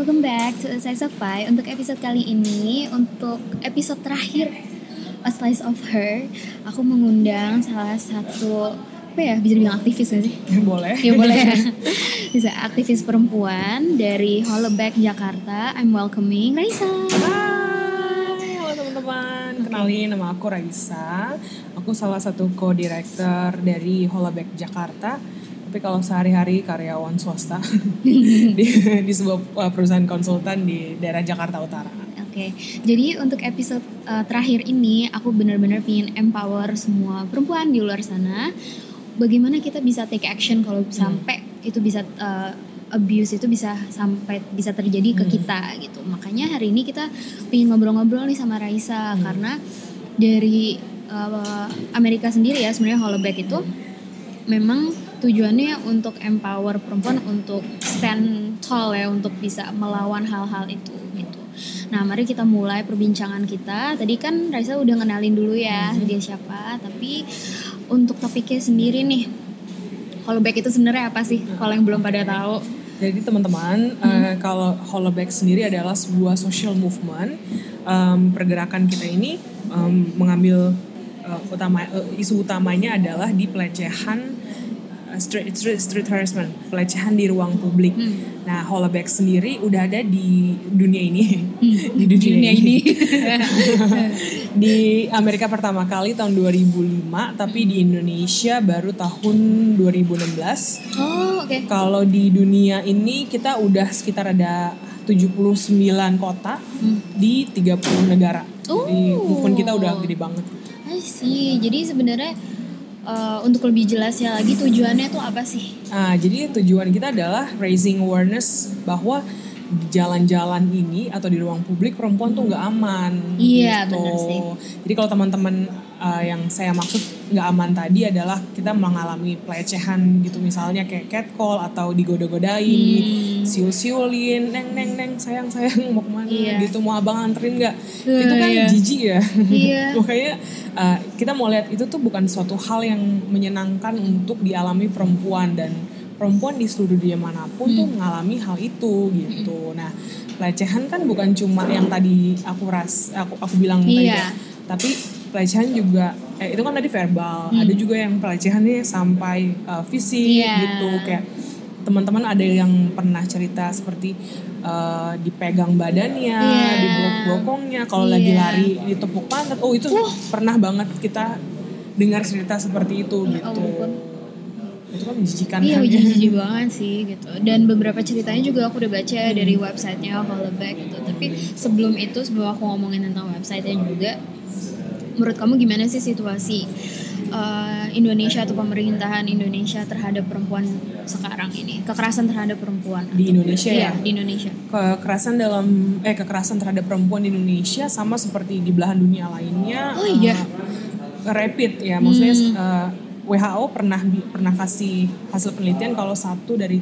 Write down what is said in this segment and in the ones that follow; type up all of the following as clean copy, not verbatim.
welcome back to A Slice of Pie. Untuk episode kali ini, untuk episode terakhir A Slice of Her, aku mengundang salah satu bisa dibilang aktivis gak sih? Boleh. Ya boleh ya. Bisa aktivis perempuan dari Holleback Jakarta. I'm welcoming Raisa. Hai, halo teman-teman. Kenalin, nama aku Raisa. Aku salah satu co-director dari Holleback Jakarta. Tapi kalau sehari-hari karyawan swasta di sebuah perusahaan konsultan di daerah Jakarta Utara. Oke, jadi untuk episode terakhir ini aku benar-benar ingin empower semua perempuan di luar sana. Bagaimana kita bisa take action kalau sampai itu bisa abuse itu bisa terjadi ke kita gitu. Makanya hari ini kita ingin ngobrol-ngobrol nih sama Raisa karena dari Amerika sendiri ya sebenarnya Holleback itu memang tujuannya untuk empower perempuan untuk stand tall ya, untuk bisa melawan hal-hal itu gitu. Nah, mari kita mulai perbincangan kita. Tadi kan Raisa udah kenalin dulu ya dia siapa, tapi untuk topiknya sendiri nih, Holleback itu sebenarnya apa sih? Kalau yang belum pada tahu. Jadi teman-teman, kalau Holleback sendiri adalah sebuah social movement. Pergerakan kita ini mengambil isu utamanya adalah di pelecehan street harassment, pelecehan di ruang publik. Nah, Holleback sendiri udah ada di dunia ini, di dunia ini. Di Amerika pertama kali tahun 2005, tapi di Indonesia baru tahun 2016. Oh, oke. Kalau di dunia ini kita udah sekitar ada 79 kota di 30 negara. Jadi movement kita udah gede banget. I see. Jadi sebenarnya untuk lebih jelasnya lagi tujuannya tuh apa sih? Jadi tujuan kita adalah raising awareness bahwa di jalan-jalan ini atau di ruang publik perempuan tuh nggak aman. Iya, gitu. benar sih. Jadi kalau teman-teman yang saya maksud nggak aman tadi adalah kita mengalami pelecehan gitu, misalnya kayak catcall atau digoda-godain, disiul-siulin, neng sayang mau kemana gitu, mau abang anterin nggak? Itu kan jijik ya. Iya. Makanya kita mau lihat itu tuh bukan suatu hal yang menyenangkan untuk dialami perempuan, dan perempuan di seluruh dunia manapun tuh mengalami hal itu gitu. Nah, pelecehan kan bukan cuma yang tadi aku bilang tadi ya, tapi pelecehan juga itu kan tadi verbal, ada juga yang pelecehannya sampai fisik gitu. Kayak teman-teman ada yang pernah cerita seperti dipegang badannya, diblok-blokongnya, kalau lagi lari ditepuk pantat. Itu pernah banget kita dengar cerita seperti itu gitu. Itu kan menjijikan. Iya, jijik banget sih gitu. Dan beberapa ceritanya juga aku udah baca dari websitenya Holleback gitu. Tapi sebelum aku ngomongin tentang websitenya juga, menurut kamu gimana sih situasi Indonesia atau pemerintahan Indonesia terhadap perempuan sekarang ini? Kekerasan terhadap perempuan di Indonesia ya? Di Indonesia. Kekerasan terhadap perempuan di Indonesia sama seperti di belahan dunia lainnya. Rapid ya, maksudnya WHO pernah kasih hasil penelitian kalau 1 dari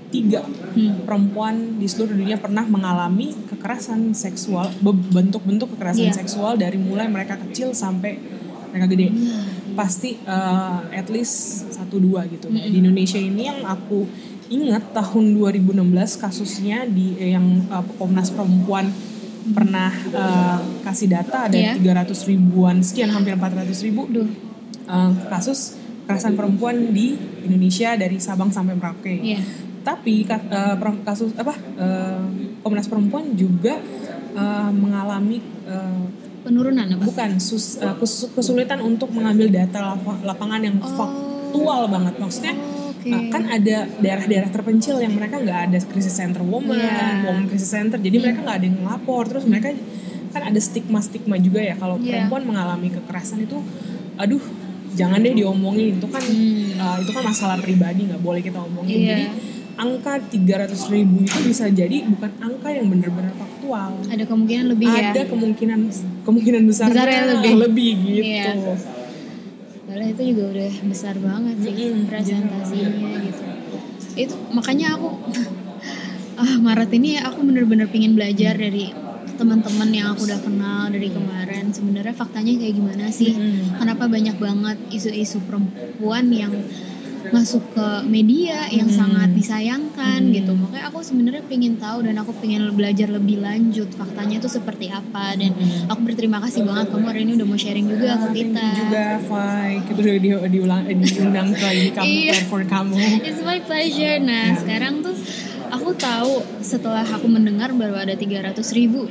3 perempuan di seluruh dunia pernah mengalami kekerasan seksual, bentuk-bentuk kekerasan seksual dari mulai mereka kecil sampai mereka gede. Pasti at least 1-2 gitu. Di Indonesia ini yang aku ingat tahun 2016 kasusnya yang Komnas Perempuan pernah kasih data ada 300 ribuan sekian, hampir 400 ribu kasus kekerasan perempuan di Indonesia dari Sabang sampai Merauke. Tapi kasus Komnas Perempuan juga mengalami penurunan apa? Bukan, kesulitan untuk mengambil data lapangan yang faktual banget. Maksudnya kan ada daerah-daerah terpencil yang mereka nggak ada krisis center woman crisis center, jadi mereka nggak ada yang ngelapor. Terus mereka kan ada stigma juga ya kalau perempuan mengalami kekerasan itu, aduh jangan deh diomongin, itu kan masalah pribadi, nggak boleh kita omongin. Jadi angka 300 ribu itu bisa jadi bukan angka yang benar-benar faktual. Ada kemungkinan lebih ada kemungkinan besarnya lebih gitu. Padahal itu juga udah besar banget sih presentasinya gitu. Itu makanya aku Maret ini aku benar-benar pingin belajar dari teman-teman yang aku udah kenal dari kemarin. Sebenarnya faktanya kayak gimana sih? Kenapa banyak banget isu-isu perempuan yang masuk ke media yang sangat disayangkan gitu. Makanya aku sebenarnya pengen tahu dan aku pengen belajar lebih lanjut faktanya itu seperti apa, dan aku berterima kasih banget kamu hari ini udah mau sharing juga ke kita. Thank you juga, Fai. Kita udah diundang ke ini platform kamu. It's my pleasure. Nah sekarang tuh aku tahu setelah aku mendengar bahwa ada 300.000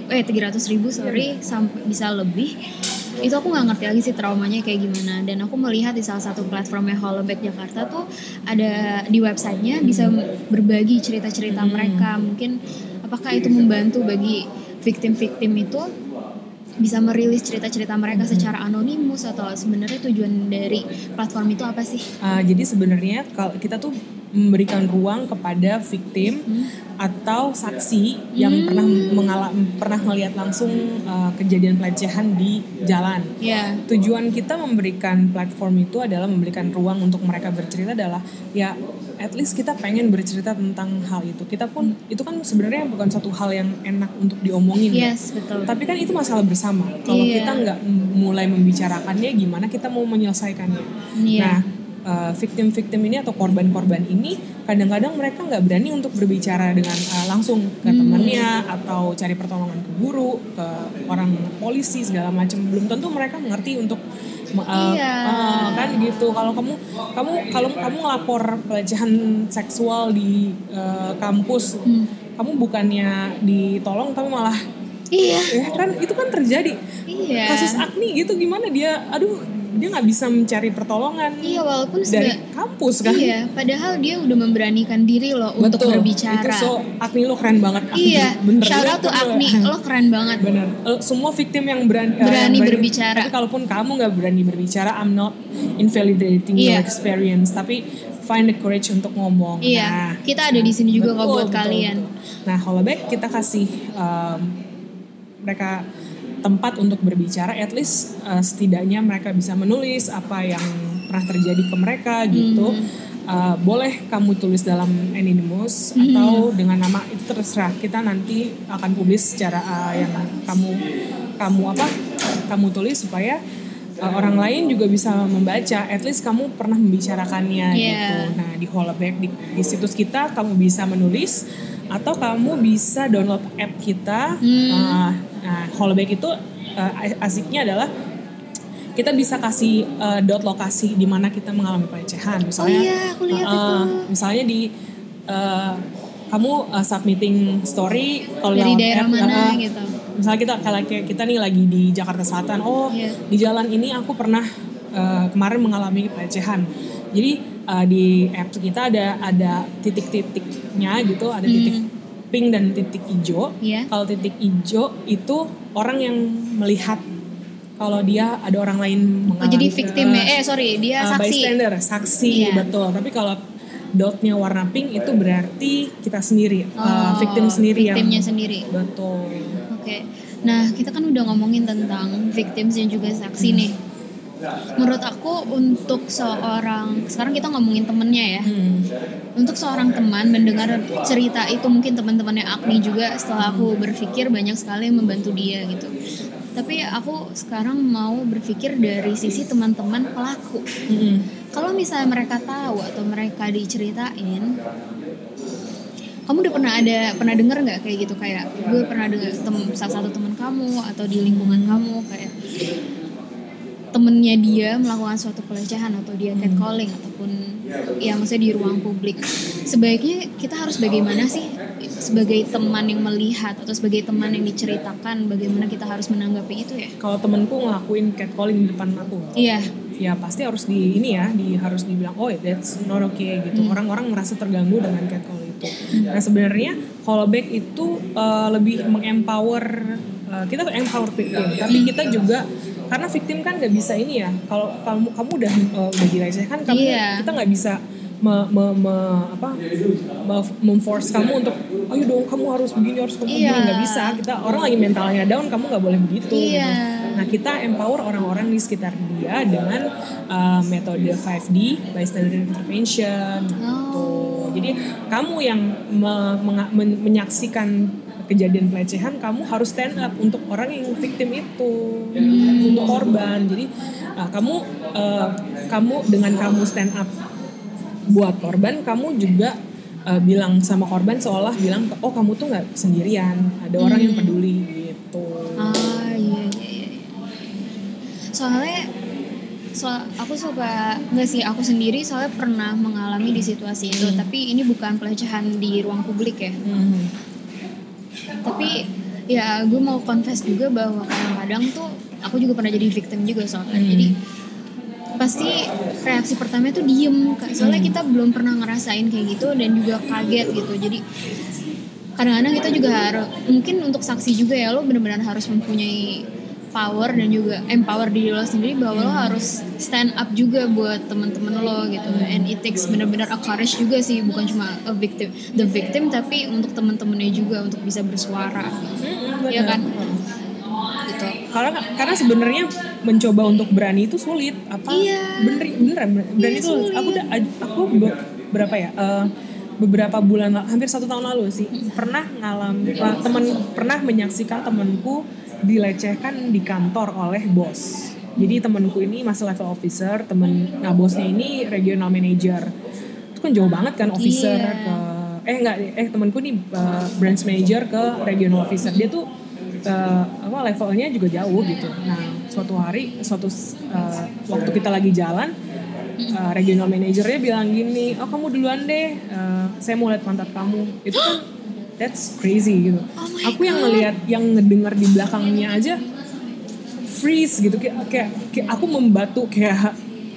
sampai bisa lebih, itu aku nggak ngerti lagi sih traumanya kayak gimana. Dan aku melihat di salah satu platformnya Hollaback Jakarta tuh ada di websitenya bisa berbagi cerita-cerita mereka. Mungkin apakah itu membantu bagi victim-victim itu bisa merilis cerita-cerita mereka secara anonimus, atau sebenarnya tujuan dari platform itu apa sih? Jadi sebenarnya kalau kita tuh memberikan ruang kepada victim atau saksi yang pernah melihat langsung kejadian pelecehan di jalan. Tujuan kita memberikan platform itu adalah memberikan ruang untuk mereka bercerita, adalah ya at least kita pengen bercerita tentang hal itu. Kita pun itu kan sebenarnya bukan satu hal yang enak untuk diomongin. Yes, betul. Tapi kan itu masalah bersama. Kalau kita nggak mulai membicarakannya, gimana kita mau menyelesaikannya? Nah, victim-victim ini atau korban-korban ini kadang-kadang mereka nggak berani untuk berbicara dengan langsung ke temannya atau cari pertolongan ke guru, ke orang polisi segala macam. Belum tentu mereka mengerti untuk kan gitu. Kalau kamu ngelapor pelecehan seksual di kampus, kamu bukannya ditolong tapi malah kan itu kan terjadi. Kasus Agni gitu, gimana dia nggak bisa mencari pertolongan walaupun dari kampus kan. Padahal dia udah memberanikan diri loh untuk berbicara. Itu Agni lo keren banget. Bener. Shout out to Agni, lo keren banget. Bener. Semua victim yang berani berbicara. Tapi kalaupun kamu nggak berani berbicara, I'm not invalidating your experience, tapi find the courage untuk ngomong. Nah, kita ada di sini juga kok buat kalian. Nah, Hollaback kita kasih mereka tempat untuk berbicara, at least setidaknya mereka bisa menulis apa yang pernah terjadi ke mereka gitu. Boleh kamu tulis dalam anonymous atau dengan nama, itu terserah. Kita nanti akan publish secara yang kamu tulis supaya orang lain juga bisa membaca. At least kamu pernah membicarakannya gitu. Nah, di Hollaback di situs kita kamu bisa menulis atau kamu bisa download app kita. Nah, Hollaback itu asiknya adalah kita bisa kasih dot lokasi di mana kita mengalami pelecehan. Misalnya, aku lihat itu. Misalnya di kamu submitting story kalau dari daerah mana gitu. Misalnya kita nih lagi di Jakarta Selatan. Di jalan ini aku pernah kemarin mengalami pelecehan. Jadi di app kita ada titik-titiknya gitu, ada titik pink dan titik hijau. Kalau titik hijau itu orang yang melihat kalau dia ada orang lain mengalami. Jadi victimnya, dia saksi. Bystander, saksi, betul. Tapi kalau dotnya warna pink itu berarti kita sendiri, victim sendiri. Victimnya sendiri. Betul. Oke. Nah, kita kan udah ngomongin tentang victims dan juga saksi nih. Menurut aku untuk seorang, sekarang kita ngomongin temennya ya. Untuk seorang teman mendengar cerita itu, mungkin teman-temannya Agni juga, setelah aku berpikir banyak sekali yang membantu dia gitu. Tapi aku sekarang mau berpikir dari sisi teman-teman pelaku. Kalau misalnya mereka tahu atau mereka diceritain, kamu udah pernah dengar nggak kayak gitu, kayak gue pernah dengar salah satu teman kamu atau di lingkungan kamu kayak temennya dia melakukan suatu pelecehan atau dia catcalling ataupun ya maksudnya di ruang publik. Sebaiknya kita harus bagaimana sih sebagai teman yang melihat atau sebagai teman yang diceritakan, bagaimana kita harus menanggapi itu ya? Kalau temanku ngelakuin catcalling di depan aku, ya pasti harus harus dibilang that's not okay gitu. Orang-orang merasa terganggu dengan catcalling itu. Nah, sebenarnya Hollaback itu lebih mengempower, kita empower victim, tapi kita juga karena victim kan nggak bisa ini ya, kalau kamu udah dilecehkan, kita nggak bisa memforce kamu untuk ayo dong kamu harus begini, harus kamu begini, nggak bisa. Kita orang lagi mentalnya down, kamu nggak boleh begitu. Gitu. Nah, kita empower orang-orang di sekitar dia dengan metode 5D, bystander intervention gitu. Jadi kamu yang menyaksikan kejadian pelecehan, kamu harus stand up untuk orang yang victim itu, untuk korban. Jadi kamu dengan kamu stand up buat korban kamu juga bilang sama korban seolah bilang oh kamu tuh nggak sendirian, ada orang yang peduli gitu. Iya. Soalnya aku suka nggak sih, aku sendiri soalnya pernah mengalami di situasi itu, tapi ini bukan pelecehan di ruang publik ya. Tapi ya gue mau confess juga bahwa kadang-kadang tuh aku juga pernah jadi victim juga soalnya. Jadi pasti reaksi pertama itu diem, soalnya kita belum pernah ngerasain kayak gitu dan juga kaget gitu. Jadi kadang-kadang kita juga harus, mungkin untuk saksi juga ya, lo benar-benar harus mempunyai power dan juga empower diri lo sendiri bahwa lo harus stand up juga buat teman-teman lo gitu. And it takes benar-benar a courage juga sih, bukan cuma the victim tapi untuk teman-temannya juga untuk bisa bersuara. Ya kan? Gitu. Karena sebenarnya mencoba untuk berani itu sulit. Beneran berani itu sulit. Aku berapa ya? Beberapa bulan, hampir 1 tahun lalu sih, pernah menyaksikan temanku dilecehkan di kantor oleh bos. Jadi temanku ini masih level officer, bosnya ini regional manager. Itu kan jauh banget kan officer ke temanku ini branch manager ke regional officer. Dia tuh levelnya juga jauh gitu. Nah, suatu waktu kita lagi jalan, regional manajernya bilang gini, oh kamu duluan deh, saya mau lihat pantat kamu. Itu kan that's crazy gitu. Aku yang ngelihat, yang ngedengar di belakangnya aja freeze gitu, kayak aku membatu kayak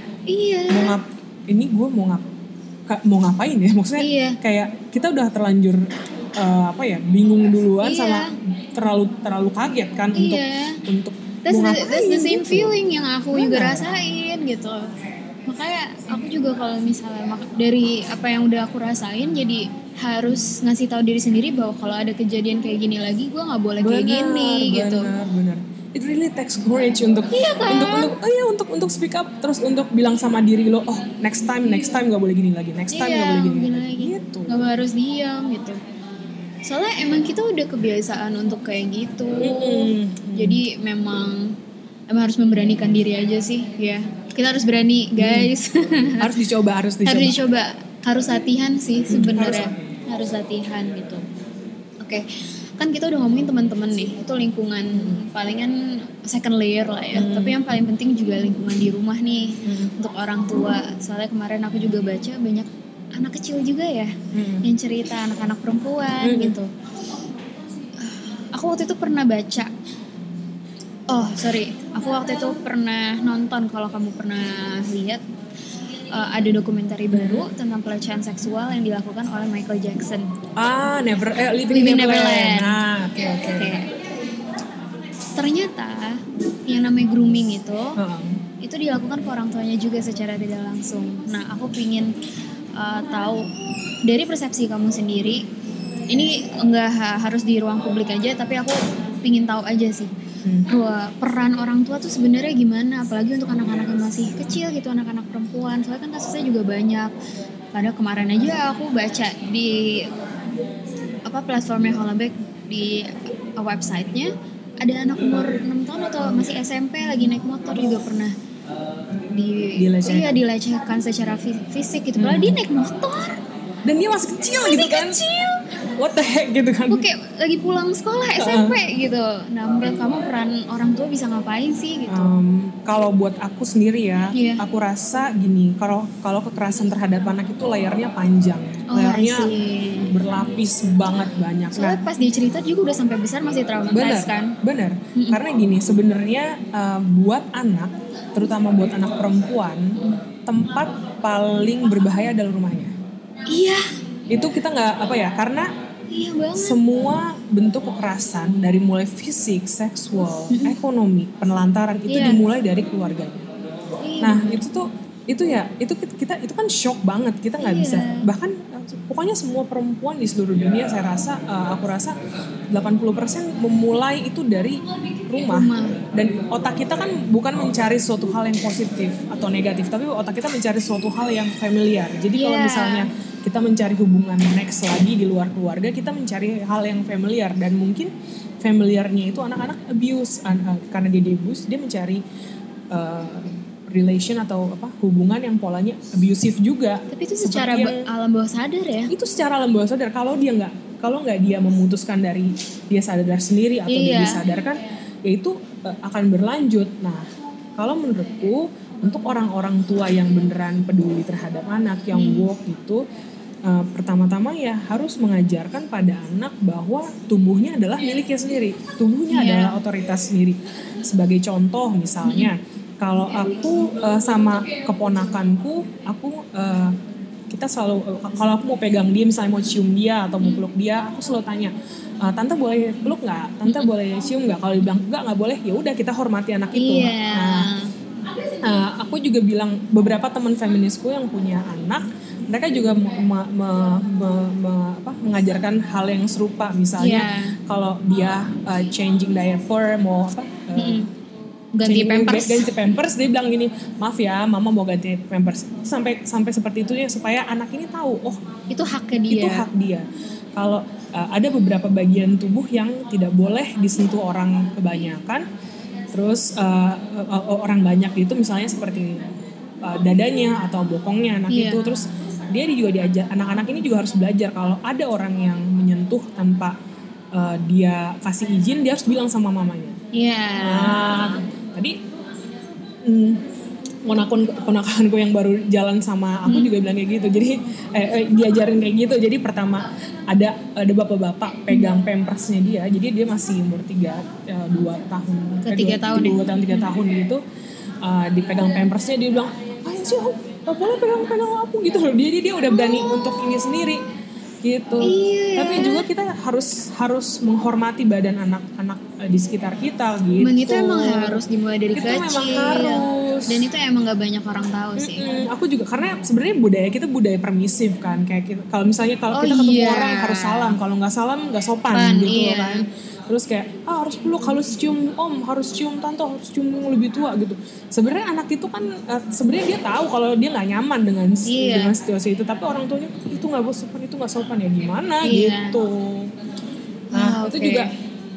gue mau ngapain ya, maksudnya kayak kita udah terlanjur bingung duluan sama terlalu kaget kan untuk that's the same gitu. Feeling yang aku juga rasain gitu. Makanya aku juga kalau misalnya dari apa yang udah aku rasain, jadi harus ngasih tahu diri sendiri bahwa kalau ada kejadian kayak gini lagi gue nggak boleh kayak gini gitu. Benar. It really takes courage untuk speak up, terus untuk bilang sama diri lo, oh next time nggak boleh gini lagi, next time nggak boleh gini lagi. Gitu. Nggak harus diam gitu. Soalnya emang kita udah kebiasaan untuk kayak gitu. Jadi memang harus memberanikan diri aja sih ya. Kita harus berani guys. Harus dicoba. Harus latihan sih sebenarnya. Harus latihan gitu. Oke. Kan kita udah ngomongin teman-teman nih, itu lingkungan palingan second layer lah ya. Tapi yang paling penting juga lingkungan di rumah nih, untuk orang tua. Soalnya kemarin aku juga baca banyak anak kecil juga ya yang cerita, anak-anak perempuan gitu. Aku waktu itu pernah baca. Aku waktu itu pernah nonton, kalau kamu pernah lihat, ada dokumentari baru tentang pelecehan seksual yang dilakukan oleh Michael Jackson. Living in Neverland. Oke. Ternyata yang namanya grooming itu dilakukan ke orang tuanya juga secara tidak langsung. Nah, aku pingin tahu dari persepsi kamu sendiri. Ini enggak harus di ruang publik aja, tapi aku pingin tahu aja sih. Bahwa peran orang tua tuh sebenarnya gimana, apalagi untuk anak-anak yang masih kecil gitu, anak-anak perempuan. Soalnya kan kasusnya juga banyak. Padahal kemarin aja aku baca di platformnya Hollenbeck, di websitenya, ada anak umur 6 tahun atau masih SMP lagi naik motor juga pernah dilecehkan secara fisik gitu. Padahal dia naik motor dan dia masih kecil gitu kan. What the heck gitu kan. Aku kayak lagi pulang sekolah SMP gitu. Nah, menurut kamu peran orang tua bisa ngapain sih gitu? Kalau buat aku sendiri ya, aku rasa gini, kalau kekerasan terhadap anak itu layarnya panjang. Layarnya berlapis banget, banyak. Soalnya pas dia cerita juga udah sampai besar masih traumatized kan? Bener. Karena gini, sebenarnya buat anak, terutama buat anak perempuan, tempat paling berbahaya adalah rumahnya. Iya. Itu kita nggak karena semua bentuk kekerasan dari mulai fisik, seksual, ekonomi, penelantaran itu dimulai dari keluarganya. Nah itu kan shock banget, kita nggak bisa, bahkan pokoknya semua perempuan di seluruh dunia aku rasa 80% memulai itu dari rumah. Dan otak kita kan bukan mencari suatu hal yang positif atau negatif, tapi otak kita mencari suatu hal yang familiar. Jadi kalau misalnya kita mencari hubungan next lagi di luar keluarga, kita mencari hal yang familiar, dan mungkin familiarnya itu anak-anak abuse, karena dia di abuse, dia mencari relation atau hubungan yang polanya abusive juga. Tapi itu secara alam bawah sadar ya? Itu secara alam bawah sadar. Kalau nggak dia memutuskan dari dia sadar sendiri atau dia disadarkan, ya itu akan berlanjut. Nah, kalau menurutku untuk orang-orang tua yang beneran peduli terhadap anak, yang woke gitu, pertama-tama ya harus mengajarkan pada anak bahwa tubuhnya adalah miliknya sendiri, tubuhnya adalah otoritas sendiri. Sebagai contoh misalnya, kalau aku sama keponakanku, kita selalu, kalau aku mau pegang dia, misalnya mau cium dia atau mau peluk dia, aku selalu tanya, tante boleh peluk nggak? Tante boleh cium nggak? Kalau dibilang nggak boleh, ya udah kita hormati anak itu. Aku juga bilang beberapa teman feminisku yang punya anak, mereka juga mengajarkan hal yang serupa. Misalnya kalau dia changing diaper, mau ganti pampers, dia bilang gini, maaf ya mama mau ganti pampers, sampai seperti itu ya, supaya anak ini tahu itu haknya dia. Itu hak dia. Kalau ada beberapa bagian tubuh yang tidak boleh disentuh orang kebanyakan, terus orang banyak itu, misalnya seperti dadanya atau bokongnya anak itu, terus dia juga diajar, anak-anak ini juga harus belajar kalau ada orang yang menyentuh tanpa dia kasih izin, dia harus bilang sama mamanya. Tadi ponakanku yang baru jalan sama aku juga bilang kayak gitu. Jadi diajarin kayak gitu. Jadi pertama ada bapak-bapak pegang pampersnya dia. Jadi dia masih umur 3 tahun gitu. Dipegang pampersnya, dia bilang, "Ayo sih, gak boleh pegang aku" gitu loh. Dia udah berani untuk ini sendiri gitu. Tapi juga kita harus menghormati badan anak-anak di sekitar kita gitu. Itu emang harus dimulai dari kecil. Memang harus. Dan itu emang gak banyak orang tahu sih. Aku juga, karena sebenarnya budaya kita budaya permisif kan, kayak kalau misalnya kalau kita ketemu orang harus salam, kalau nggak salam nggak sopan gitu kan. Terus kayak harus peluk, harus cium om, harus cium tante, harus cium yang lebih tua gitu. Sebenarnya anak itu kan sebenarnya dia tahu kalau dia nggak nyaman dengan situasi itu, tapi orang tuanya itu nggak sopan ya gimana gitu. Nah itu juga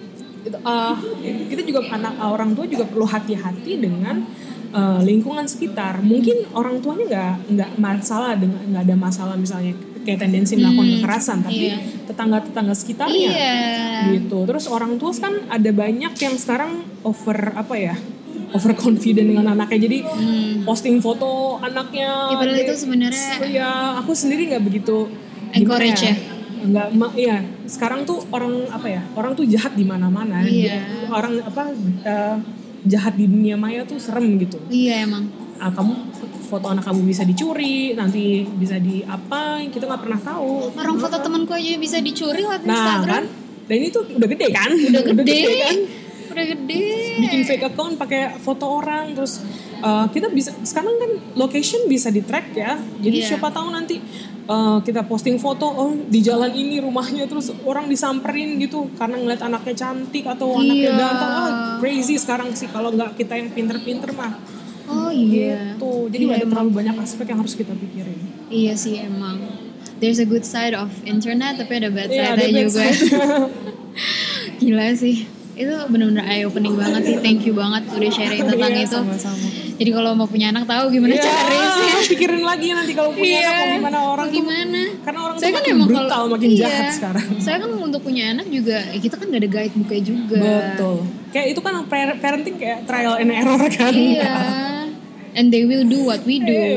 kita juga orang tua juga perlu hati-hati dengan lingkungan sekitar. Mungkin orang tuanya nggak ada masalah misalnya kayak tendensi melakukan kekerasan, tapi tetangga-tetangga sekitarnya gitu. Terus orang tua kan ada banyak yang sekarang over confident dengan anaknya, jadi posting foto anaknya. Padahal itu sebenarnya aku sendiri nggak begitu encourage ya. Enggak, sekarang tuh orang tuh jahat di mana-mana. Orang jahat di dunia maya tuh serem gitu. Emang. Kamu foto anak kamu bisa dicuri, nanti bisa kita nggak pernah tahu. Orang foto temanku aja bisa dicuri lewat Instagram. Kan? Dan itu udah gede kan? Udah gede. Bikin fake account pakai foto orang, terus kita bisa sekarang kan location bisa di track ya. Jadi siapa tahu nanti kita posting foto di jalan ini rumahnya, terus orang disamperin gitu karena ngeliat anaknya cantik atau anaknya ganteng. Crazy sekarang sih kalau nggak kita yang pinter-pinter mah. Gitu. Jadi ada terlalu banyak aspek yang harus kita pikirin. Iya sih emang. There's a good side of internet, tapi ada bad side-nya juga. Gila sih. Itu benar-benar eye-opening banget sih. Thank you banget udah sharing tentang itu. Sama-sama. Jadi kalau mau punya anak tahu gimana caranya. Pikirin lagi nanti kalau punya anak mau gimana orang. Gimana? Karena orang tuh makin brutal, makin jahat sekarang. Saya kan untuk punya anak juga, kita kan gak ada guidebook-nya juga. Betul. Kayak itu kan parenting kayak trial and error kan. And they will do what we do.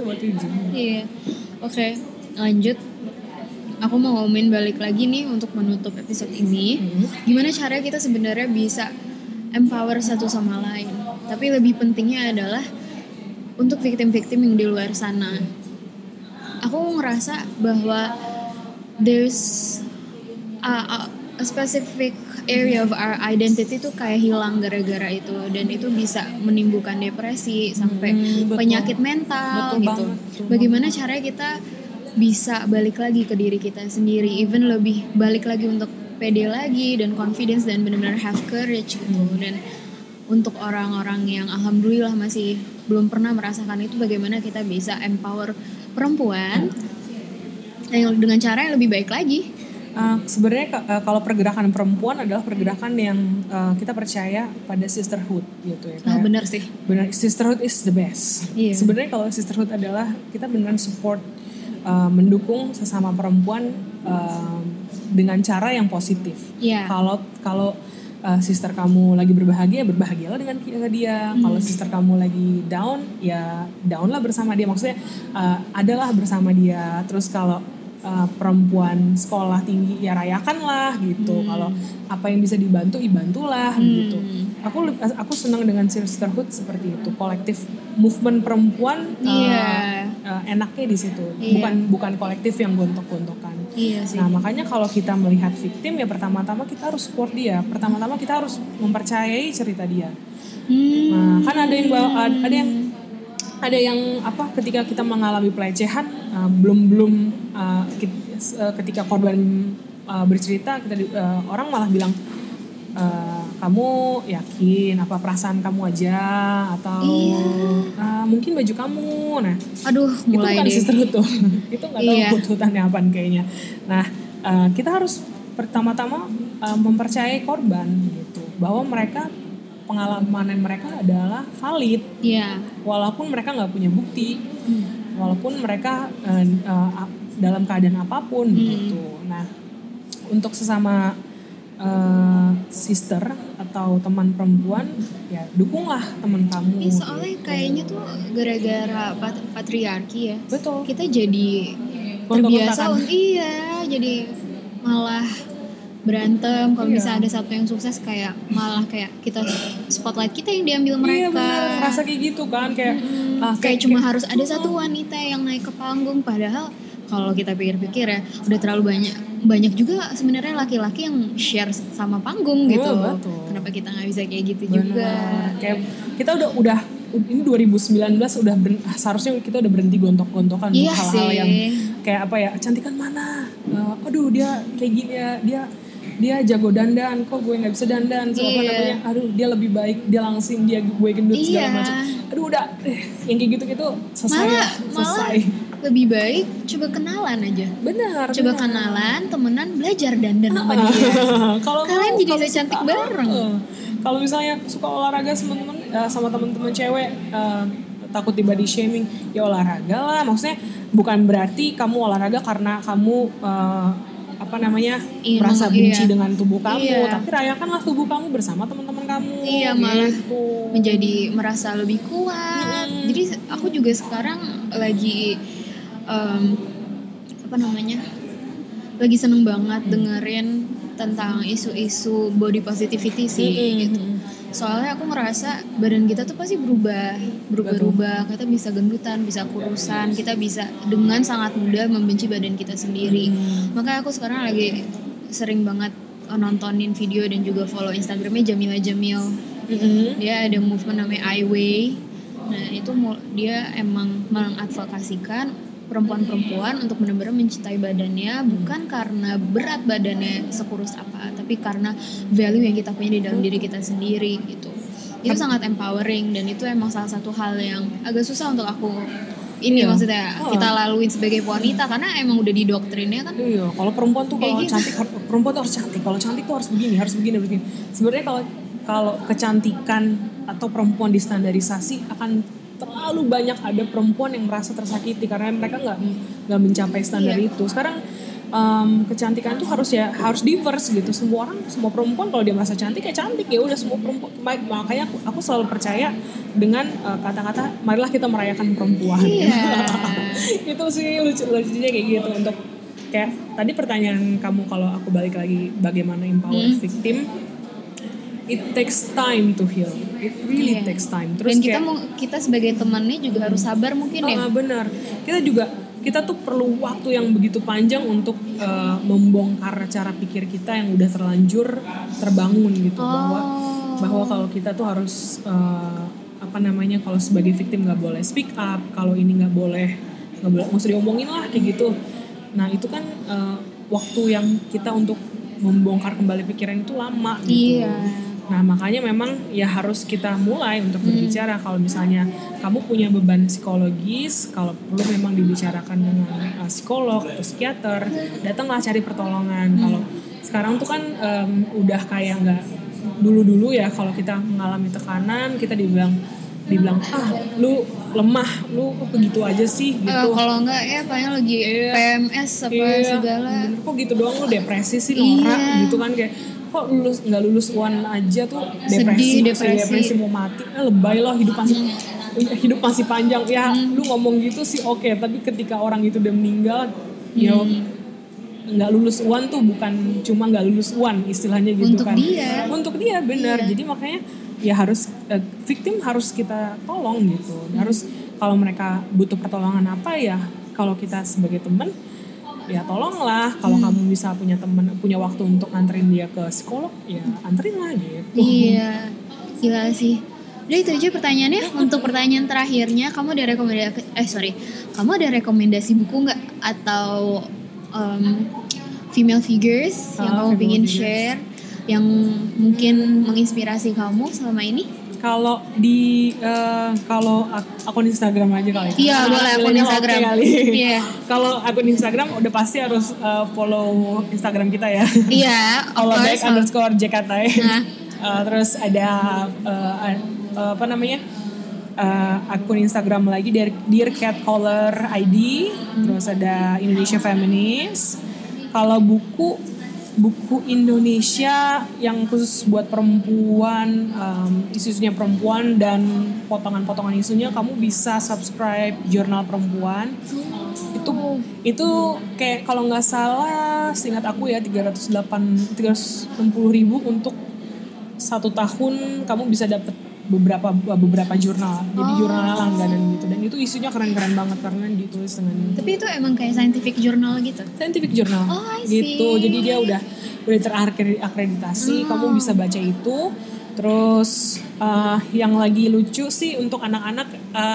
Oke, lanjut. Aku mau ngomongin balik lagi nih untuk menutup episode ini. Gimana caranya kita sebenarnya bisa empower satu sama lain. Tapi lebih pentingnya adalah untuk victim-victim yang di luar sana. Aku ngerasa bahwa there's a specific area of our identity tuh kayak hilang gara-gara itu, dan itu bisa menimbulkan depresi sampai penyakit mental gitu. Bagaimana caranya kita bisa balik lagi ke diri kita sendiri, even lebih balik lagi untuk pede lagi dan confidence dan benar-benar have courage gitu. Dan untuk orang-orang yang alhamdulillah masih belum pernah merasakan itu, bagaimana kita bisa empower perempuan dengan cara yang lebih baik lagi. Sebenarnya kalau pergerakan perempuan adalah pergerakan yang kita percaya pada sisterhood gitu ya. Benar sih. Benar, sisterhood is the best. Iya. Sebenarnya kalau sisterhood adalah kita benar support, mendukung sesama perempuan dengan cara yang positif. Yeah. Kalau sister kamu lagi berbahagia, berbahagialah dengan dia. Kalau sister kamu lagi down, ya downlah bersama dia. Maksudnya adalah bersama dia. Terus kalau perempuan sekolah tinggi ya rayakanlah gitu. Kalau apa yang bisa dibantulah gitu. Aku senang dengan sisterhood seperti itu, kolektif movement perempuan. Enaknya di situ, bukan kolektif yang gontok-gontokan. Nah makanya kalau kita melihat victim ya pertama-tama kita harus support dia, pertama-tama kita harus mempercayai cerita dia. Nah kan ada yang ketika kita mengalami pelecehan, ketika korban bercerita, orang malah bilang, kamu yakin apa perasaan kamu aja atau mungkin baju kamu. Nah, mulai itu kan sisterhood tuh. Itu nggak tahu hutannya apaan kayaknya. Nah, kita harus pertama-tama mempercayai korban gitu, bahwa pengalaman mereka adalah valid. Walaupun mereka nggak punya bukti, walaupun mereka dalam keadaan apapun gitu. Nah, untuk sesama sister atau teman perempuan, ya dukunglah teman kamu. Soalnya kayaknya tuh gara-gara patriarki ya. Betul. Kita jadi terbiasa jadi malah berantem kalau misalnya ada satu yang sukses, kayak malah kayak kita spotlight kita yang diambil mereka. Iya benar, rasa kayak gitu kan, kayak kayak cuma harus ada satu wanita yang naik ke panggung, padahal kalau kita pikir-pikir ya udah terlalu banyak juga sebenarnya laki-laki yang share sama panggung gitu. Betul. Kenapa kita nggak bisa kayak gitu juga? Kayak kita udah ini 2019 seharusnya kita udah berhenti gontok-gontokan untuk hal-hal yang kayak apa ya, cantikan mana? Aduh dia kayak gini ya, dia jago dandan, kok gue nggak bisa dandan? Aduh dia lebih baik, dia langsing, dia gue gendut segala macam. Aduh udah yang kayak gitu selesai. Lebih baik coba kenalan aja. Benar. Coba kenalan, temenan, belajar dandan sama dia. Kalian jadi bisa cantik bareng. Kalau misalnya suka olahraga sama teman-teman cewek, takut di shaming, ya olahraga lah. Maksudnya bukan berarti kamu olahraga karena kamu merasa benci dengan tubuh kamu, tapi rayakanlah tubuh kamu bersama teman-teman kamu. Malah menjadi merasa lebih kuat. Jadi aku juga sekarang lagi lagi seneng banget dengerin tentang isu-isu body positivity sih gitu. Soalnya aku ngerasa badan kita tuh pasti berubah. Kita bisa gendutan, bisa kurusan, kita bisa dengan sangat mudah membenci badan kita sendiri. Makanya aku sekarang lagi sering banget nontonin video dan juga follow Instagramnya Jamila Jamil. Dia ada movement namanya I Way. Nah itu dia emang mengadvokasikan perempuan-perempuan untuk benar-benar mencintai badannya, bukan karena berat badannya sekurus apa, tapi karena value yang kita punya di dalam diri kita sendiri gitu. Itu sangat empowering, dan itu emang salah satu hal yang agak susah untuk aku maksudnya kita laluin sebagai wanita, karena emang udah didoktrinnya kan. Kalau perempuan tuh kalau cantik, perempuan tuh harus cantik. Kalau cantik tuh harus begini. Sebenarnya kalau kecantikan atau perempuan distandarisasi, akan terlalu banyak ada perempuan yang merasa tersakiti karena mereka nggak mencapai standar itu. Sekarang kecantikan tuh harus diverse gitu. Semua perempuan kalau dia merasa cantik ya cantik, ya udah semua perempuan. Makanya aku selalu percaya dengan kata-kata marilah kita merayakan perempuan. Itu sih lucunya kayak gitu. Untuk kayak tadi pertanyaan kamu, kalau aku balik lagi bagaimana empower victim. It takes time to heal. It really takes time. Terus dan kita sebagai temannya juga harus sabar mungkin ya. Benar. Kita tuh perlu waktu yang begitu panjang untuk membongkar cara pikir kita yang udah terlanjur terbangun gitu, bahwa kalau kita tuh harus kalau sebagai victim nggak boleh speak up, kalau ini nggak boleh nggak usah diomongin lah kayak gitu. Nah itu kan waktu yang kita untuk membongkar kembali pikiran itu lama gitu. Nah makanya memang ya harus kita mulai untuk berbicara. Kalau misalnya kamu punya beban psikologis, kalau perlu memang dibicarakan dengan psikolog atau psikiater, datanglah cari pertolongan. Kalau sekarang tuh kan udah kayak nggak dulu ya, kalau kita mengalami tekanan kita dibilang lu lemah, lu begitu aja sih gitu. Kalau enggak ya paling lagi PMS apa segala. Kok gitu doang lu depresi sih norak gitu kan, kayak kok nggak lulus UAN aja tuh depresi mau mati, lebay loh, hidup masih panjang ya. Lu ngomong gitu sih oke, tapi ketika orang itu udah meninggal nggak lulus UAN tuh bukan cuma nggak lulus UAN istilahnya gitu untuk dia benar. Jadi makanya ya harus victim harus kita tolong gitu. Harus kalau mereka butuh pertolongan apa ya, kalau kita sebagai teman ya tolonglah. Kalau kamu bisa punya teman, punya waktu untuk nganterin dia ke psikolog, ya anterin lah gitu. Iya, gila sih. Udah itu aja pertanyaannya. Untuk pertanyaan terakhirnya, kamu ada rekomendasi buku nggak atau female figures yang kamu pengen share, yang mungkin menginspirasi kamu selama ini? Kalau kalau akun Instagram aja kali. Iya, boleh akun Instagram. Iya. Kalau akun Instagram udah pasti harus follow Instagram kita ya. Iya, @holoback_JKT. Terus ada akun Instagram lagi dari Dear Cat Caller ID. Terus ada Indonesia Feminist. Kalau buku Indonesia yang khusus buat perempuan, isu-isunya perempuan dan potongan-potongan isunya, kamu bisa subscribe Jurnal Perempuan. Itu kayak kalau nggak salah, seingat aku ya 360.000 untuk 1 tahun kamu bisa dapat beberapa jurnal. Jadi jurnal langganan gitu, dan itu isunya keren-keren banget karena ditulis dengan. Tapi itu emang kayak scientific journal gitu. Scientific journal. Gitu. Jadi dia udah terakreditasi, kamu bisa baca itu. Terus yang lagi lucu sih untuk anak-anak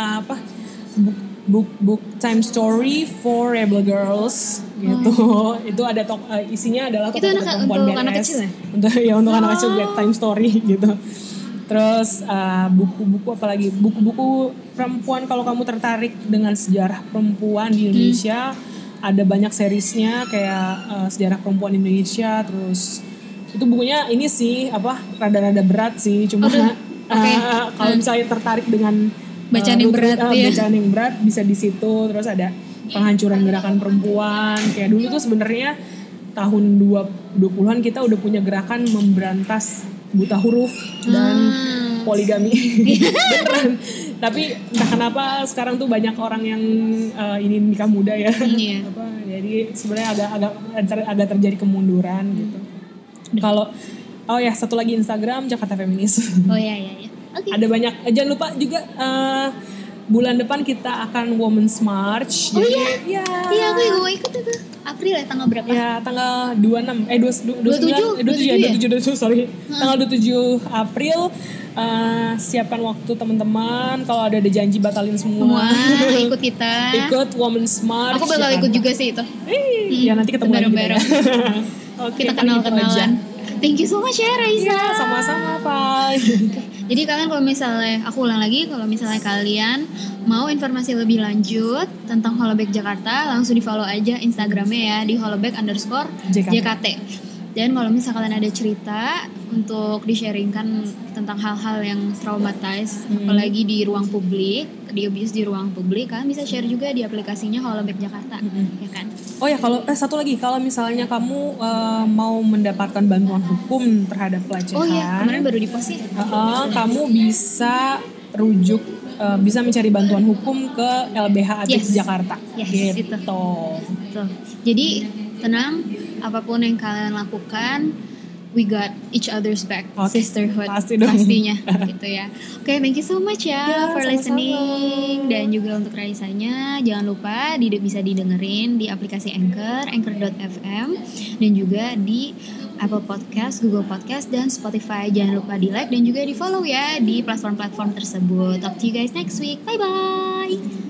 book time story for rebel girls gitu. Itu ada isinya adalah tokoh perempuan BTS. Anak kecil ya? Untuk anak kecil bedtime story gitu. Terus buku-buku apalagi buku-buku perempuan, kalau kamu tertarik dengan sejarah perempuan di Indonesia, ada banyak seriesnya kayak sejarah perempuan Indonesia. Terus itu bukunya ini sih rada-rada berat sih, cuma kalau misalnya tertarik dengan bacaan yang berat bisa di situ. Terus ada penghancuran gerakan perempuan, kayak dulu tuh sebenarnya tahun 20-an kita udah punya gerakan memberantas buta huruf dan poligami. Beneran. Tapi entah kenapa sekarang tuh banyak orang yang ini nikah muda ya. Jadi sebenarnya agak terjadi kemunduran gitu. Kalau satu lagi Instagram Jakarta Feminis. Iya. Okay. Ada banyak. Jangan lupa juga bulan depan kita akan Women's March. Iya, aku juga mau ikut itu. April ya, tanggal berapa? Ya, tanggal 27, sorry. Tanggal 27 April. Siapkan waktu teman-teman. Kalau ada janji batalin semua. Ikut kita. Ikut Women's March. Aku bakal ikut juga sih itu. Ya nanti ketemu lagi bareng-bareng. Kita kenal-kenalan. Thank you so much ya Raisa. Ya, sama-sama Pak. Jadi kalian kalau misalnya, aku ulang lagi, kalau misalnya kalian mau informasi lebih lanjut tentang Holoback Jakarta, langsung di follow aja Instagramnya ya, di holoback_JKT. Dan kalau misalnya kalian ada cerita untuk di-sharingkan tentang hal-hal yang traumatize, apalagi di ruang publik, di abuse di ruang publik, kalian bisa share juga di aplikasinya Holoback Jakarta, ya kan? Oh ya, kalau satu lagi, kalau misalnya kamu mau mendapatkan bantuan hukum terhadap pelecehan. Oh iya, kemarin baru di-post ya. Kamu bisa rujuk, bisa mencari bantuan hukum ke LBH Jakarta. Yes, gitu. Tuh. Jadi tenang, apapun yang kalian lakukan, we got each other's back. Sisterhood pastinya gitu ya. Oke, thank you so much ya for listening. Dan juga untuk Raisanya, jangan lupa bisa didengerin di aplikasi Anchor.fm, dan juga di Apple Podcast, Google Podcast, dan Spotify. Jangan lupa di like dan juga di follow ya di platform-platform tersebut. Talk to you guys next week. Bye bye.